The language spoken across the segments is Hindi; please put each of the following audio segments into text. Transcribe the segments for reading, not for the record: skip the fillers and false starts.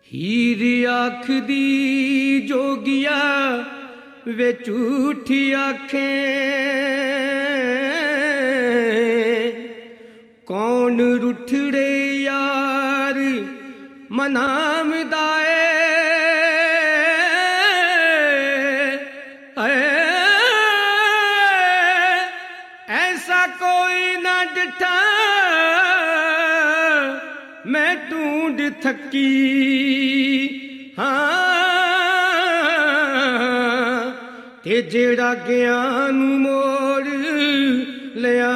हीर आखदी जोगिया वे झूठी आखें, कौन रुठड़े यार मनामदाए। ऐसा कोई ना डिठा मैं ढूंढ थकी, ते जेड़ा ज्ञान मोड़ लिया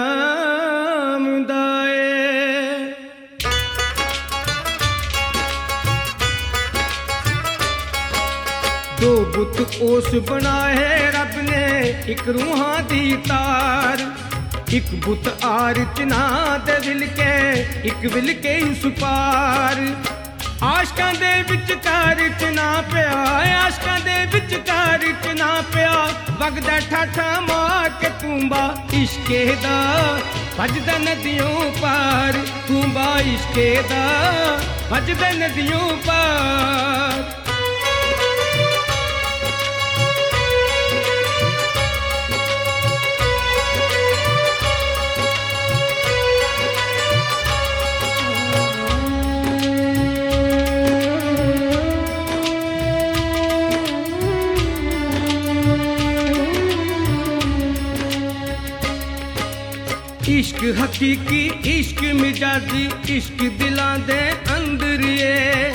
दो बुत ओस बनाए रब ने एक रूहां दी तार, एक बुत आर चिना दे विल के एक विल के उस पार। आशकां दे विचकार चिना पिया, आशकां दे विचकार चिना पिया, वगदा ठाठा मार के तूंबा इश्के दा भजदा नदियों पार, तूंबा इश्के दा भजदा नदियों पार। इश्क हकीकी इश्क मिजाजी इश्क दिलां दे अंदर ये,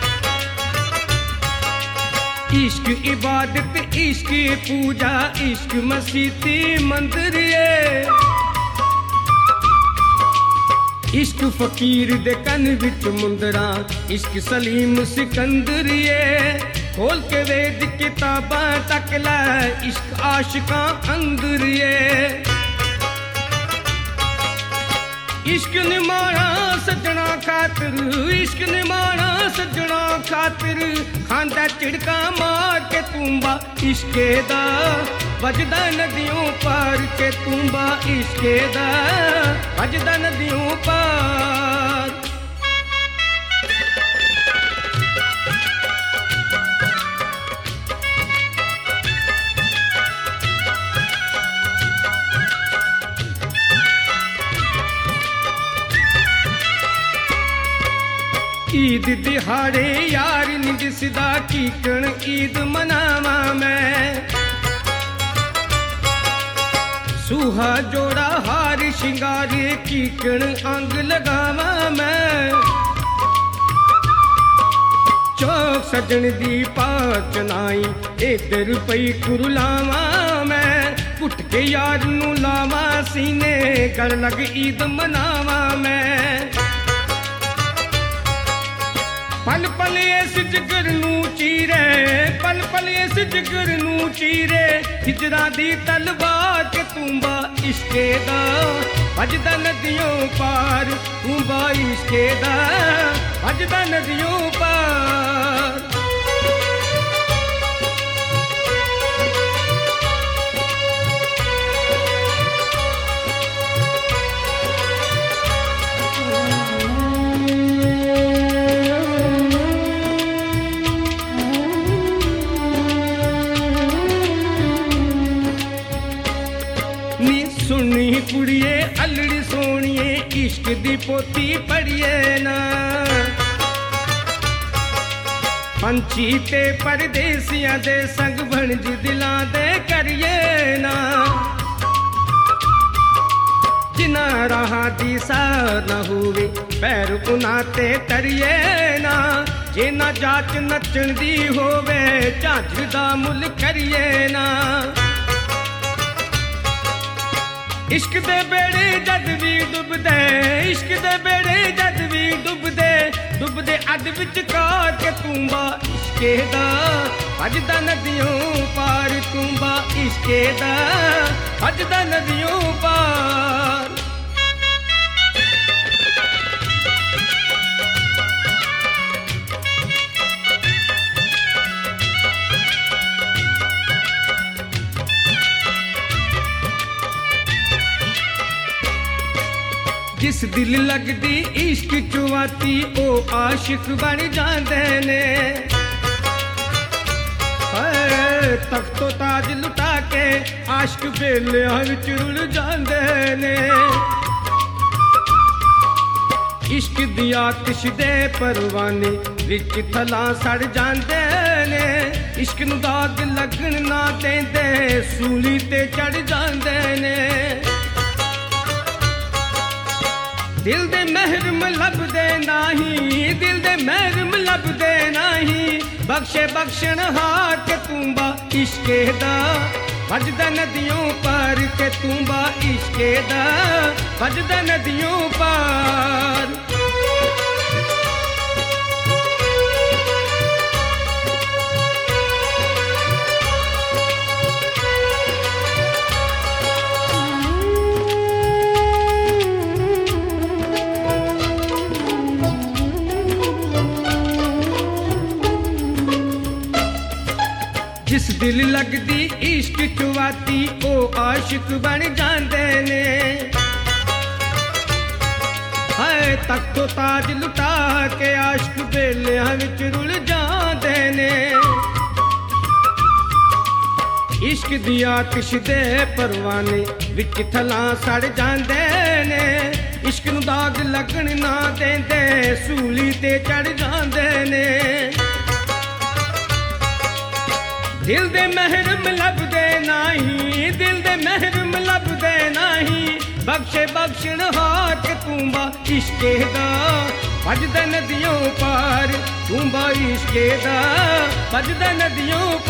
इश्क इबादत इश्क पूजा इश्क मसीती मंदिर ये। इश्क फकीर दे कन विच मुंदरा इश्क सलीम सिकंदर ये, खोल के वेद किताबां तक लै इश्क आशिकां अंदर ये। इश्क निमाना सजना खातिर, इश्क निमाना सजना खातिर, खांदा चिड़का मार के तूंबा इश्के दा वजदा नदियों पार के तूंबा इश्के दा वजदा नदियों पार। ईद दिहाड़े यार नी दिसदा कीकण ईद मनावा मैं, सूहा जोड़ा हार शिंगारे कीकण अंग लगावा मैं। चौक सजन दी पाचनाई इधर पई कुरलावा मैं, पुट के यार नू लावा सीने गल लग ईद मनावा मैं। पल पल इस जिगर नू चीरे, पल पल इस जिगर नू चीरे, हिजरा दी तलवार के तूंबा इश्के दा भजदा नदियों पार, तूंबा इश्के दा भजदा नदियों पार। सुनी कुड़िए अलड़ी सोनिए इश्क दी पोती पढ़िए ना, पंछी ते परदेसियां दे संग भणज दिलां दे करिए ना। जिना राह दी सार न होवे पैर उना ते तरिए ना, जे ना जाच नचण दी होवे झांझ दा मुल करिए ना। इश्क दे बेड़े जद भी डुबदे, इश्क दे बेड़े जद भी डुबदे, डुबदे अद विचकार के तूंबा इश्के दा भजदा नदियों पार, तूंबा इश्के दा भजदा नदियों पार। जिस दिल लगदी इश्क चुवाती ओ आशिक बन जांदे ने। तख्तो ताज लुटा के आशिक बेलियां विच रुल जांदे ने। इश्क दी आतिश दे परवाने विच थलां सड़ जांदे ने। इश्क नूं दाग लगन ना देंदे सूली ते चढ़ जांदे ने। दिल दे महरम लभदे नाही, दिल दे महरम लभदे नाही। बख्शे बख्शण हार के तूंबा इश्के दा भजदा नदियों पार के तूंबा इश्के दा भजदा नदियों पार। जिस दिल लगदी इश्क चुवाती ओ आशिक बन जांदे ने। हाय तख्तो ताज लुटा के आशिक बेलियां विच रुल जांदे ने। इश्क दी आतिश दे परवाने विच थलां सड़ जांदे ने। इश्क नूं दाग लगन ना देंदे सूली ते चढ़ जांदे ने। दिल दे महरम लभदे नाही, दिल दे महरम लभदे नाही। बख्शे बख्शण हार के तूंबा इश्के दा भजदा नदियों पार। तूंबा इश्के दा भजदा नदियों